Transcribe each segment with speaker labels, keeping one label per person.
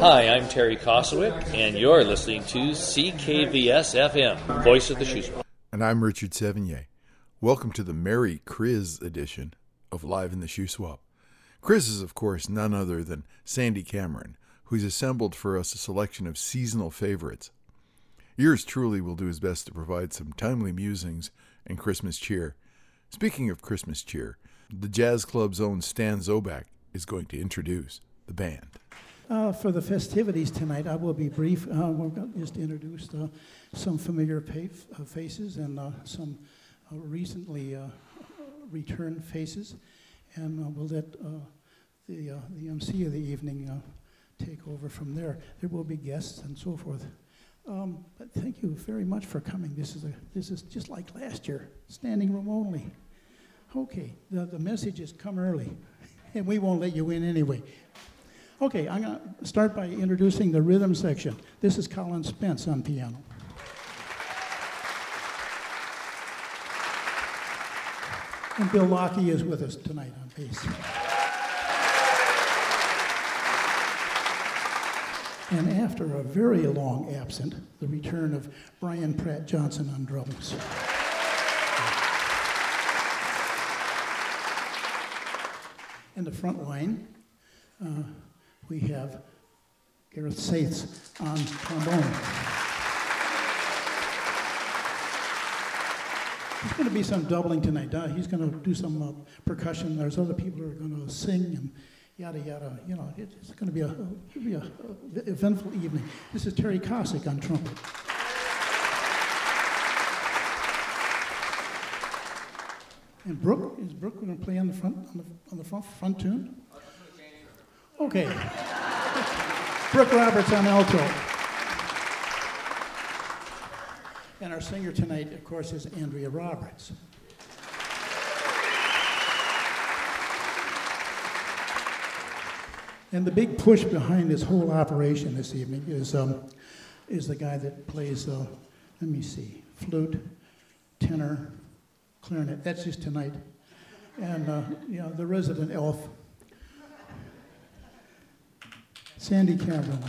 Speaker 1: Hi, I'm Terry Kosowick, and you're listening to CKVS FM, Voice of the Shoe Swap.
Speaker 2: And I'm Richard Sevigny. Welcome to the Merry Chris edition of Live in the Shoe Swap. Chris is, of course, none other than Sandy Cameron, who's assembled for us a selection of seasonal favorites. Yours truly will do his best to provide some timely musings and Christmas cheer. Speaking of Christmas cheer, the Jazz Club's own Stan Zobak is going to introduce the band.
Speaker 3: For the festivities tonight, I will be brief. We're going to just introduce some familiar faces and some recently returned faces, and we'll let the MC of the evening take over from there. There will be guests and so forth. But thank you very much for coming. This is just like last year, standing room only. Okay, the message is come early, and we won't let you in anyway. Okay, I'm going to start by introducing the rhythm section. This is Colin Spence on piano. And Bill Lockie is with us tonight on bass. And after a very long absence, the return of Brian Pratt Johnson on drums. In the front line, we have Gareth Saithes on trombone. There's going to be some doubling tonight. He's going to do some percussion. There's other people who are going to sing and yada yada. You know, it's going to be a eventful evening. This is Terry Kosick on trumpet. And Brooke, is Brooke going to play on the front tune? Okay. Brooke Roberts on alto. And our singer tonight, of course, is Andrea Roberts. And the big push behind this whole operation this evening is the guy that plays, flute, tenor, clarinet. That's just tonight. And, the resident elf, Sandy Cameron.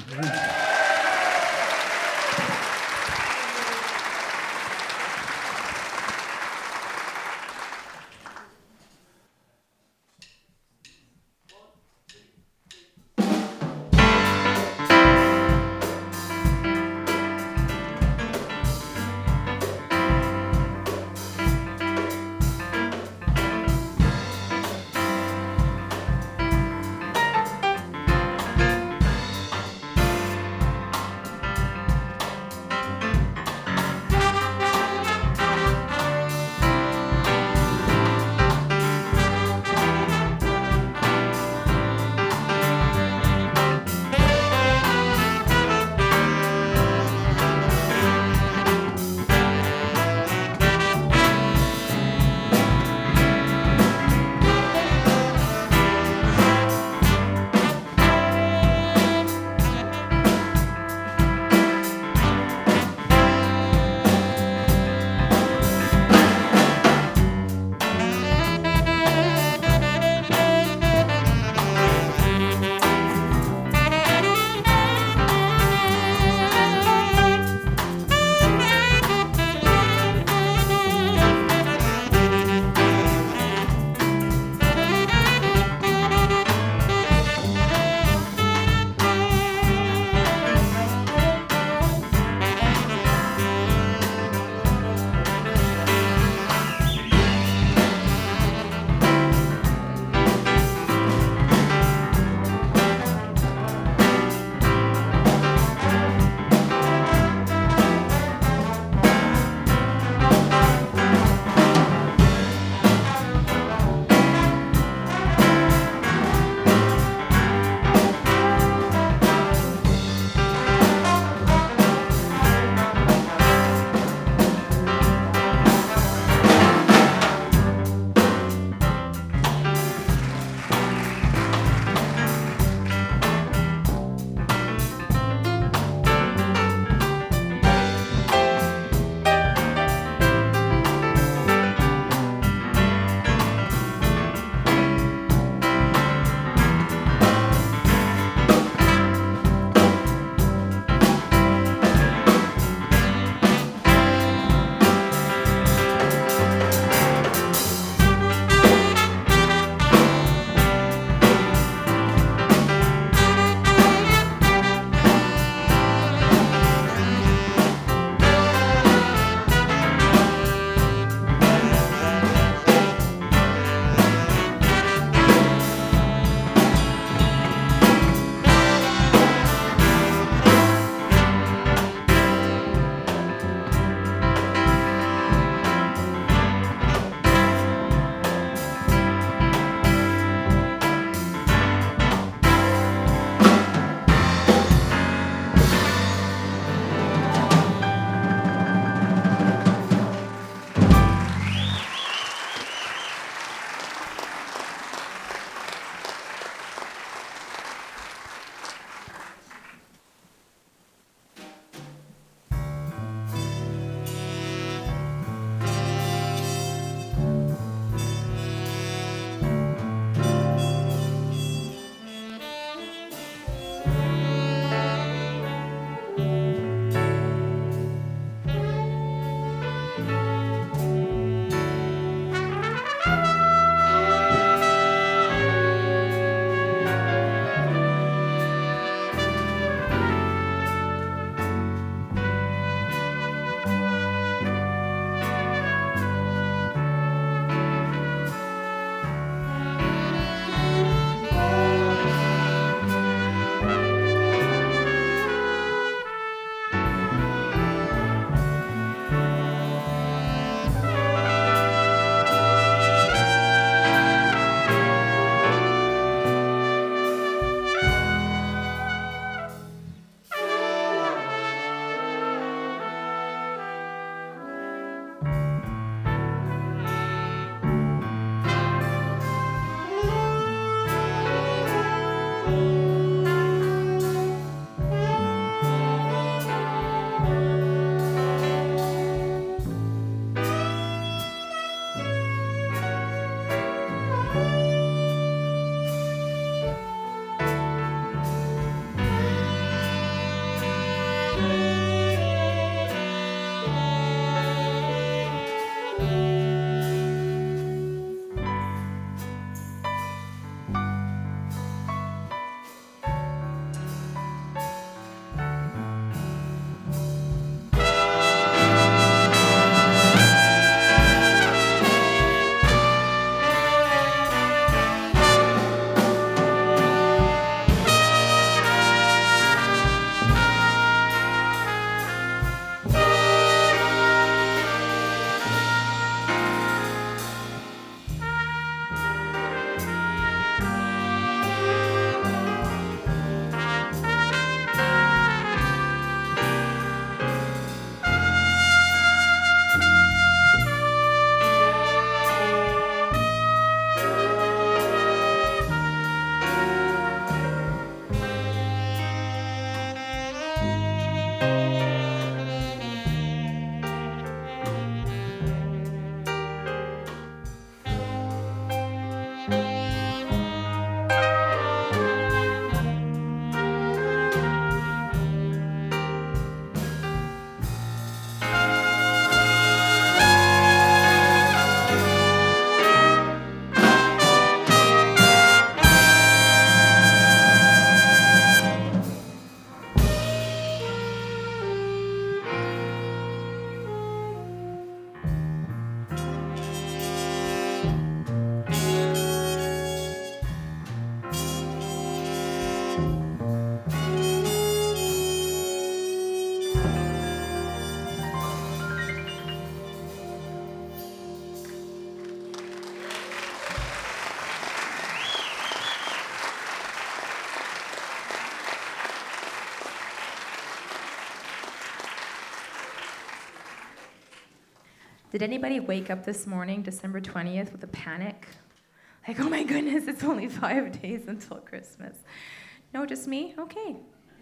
Speaker 4: Did anybody wake up this morning, December 20th, with a panic? Like, oh my goodness, it's only 5 days until Christmas. No, just me? Okay.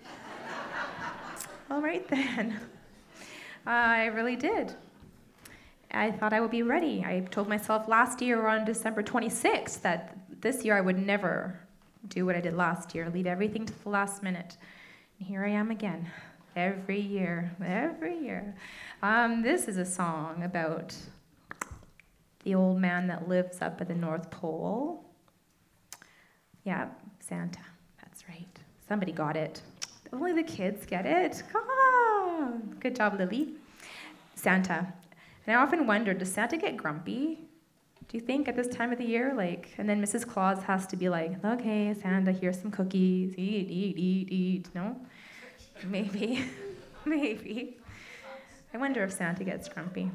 Speaker 4: All right then. I really did. I thought I would be ready. I told myself last year on December 26th that this year I would never do what I did last year, leave everything to the last minute. And here I am again, every year. This is a song about the old man that lives up at the North Pole. Yeah, Santa, that's right. Somebody got it. Only the kids get it. Ah, good job, Lily. Santa. And I often wonder, does Santa get grumpy? Do you think at this time of the year, and then Mrs. Claus has to be like, okay, Santa, here's some cookies, eat, no? Maybe. I wonder if Santa gets grumpy.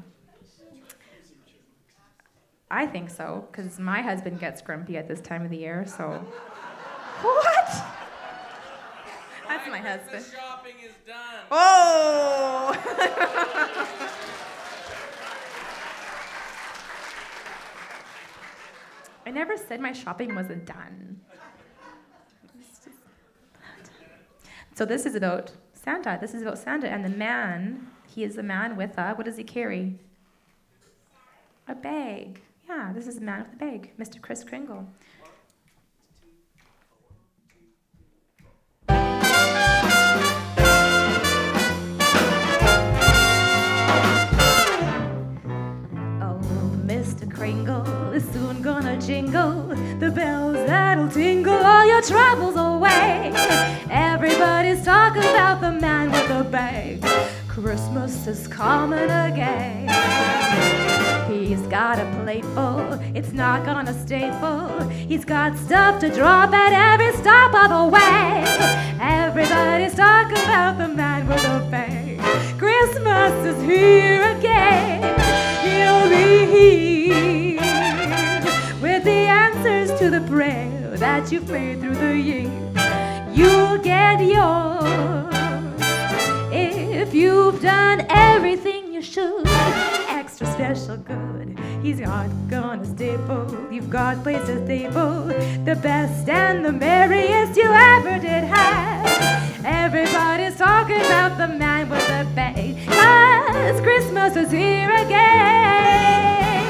Speaker 4: I think so, because my husband gets grumpy at this time of the year, so. What? That's my husband.
Speaker 5: The shopping is done.
Speaker 4: Oh! I never said my shopping wasn't done. So this is about Santa. This is about Santa. And the man, he is a man with what does he carry? A bag. Yeah, this is a man with a bag, Mr. Kris Kringle. Mr. Kringle is soon gonna jingle the bells that'll tingle all your troubles away. Everybody's talking about the man with the bag. Christmas is coming again. He's got a plate full, it's not gonna stay full. He's got stuff to drop at every stop of the way. Everybody's talking about the man with the bag. Christmas is here again. He'll be here with the answers to the prayer that you've prayed through the year. You'll get yours if you've done everything you should. Extra special good. He's not gonna staple. You've got places to staple. The best and the merriest you ever did have. Everybody's talking about the man with the bag. 'Cause Christmas is here again.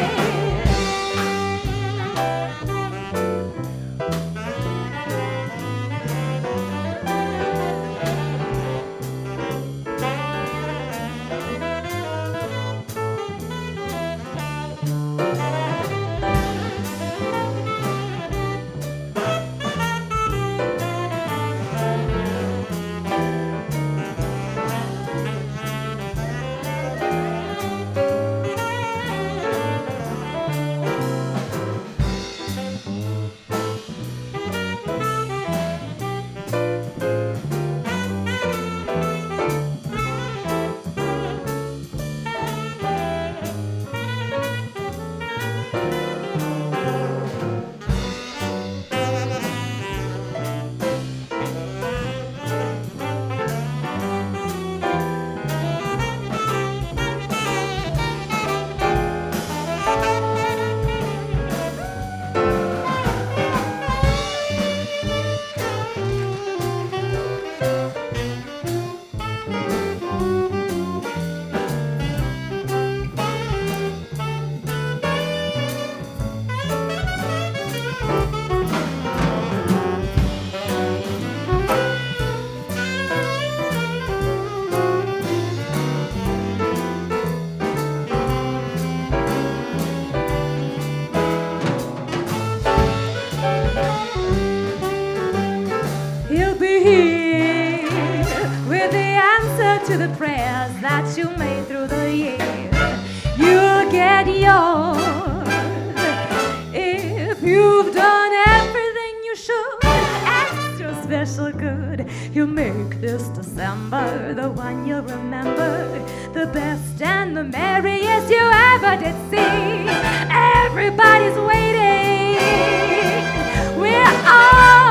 Speaker 4: To the prayers that you made through the years, you'll get yours if you've done everything you should. Extra special good. You'll make this December the one you'll remember, the best and the merriest you ever did see. Everybody's waiting. We're all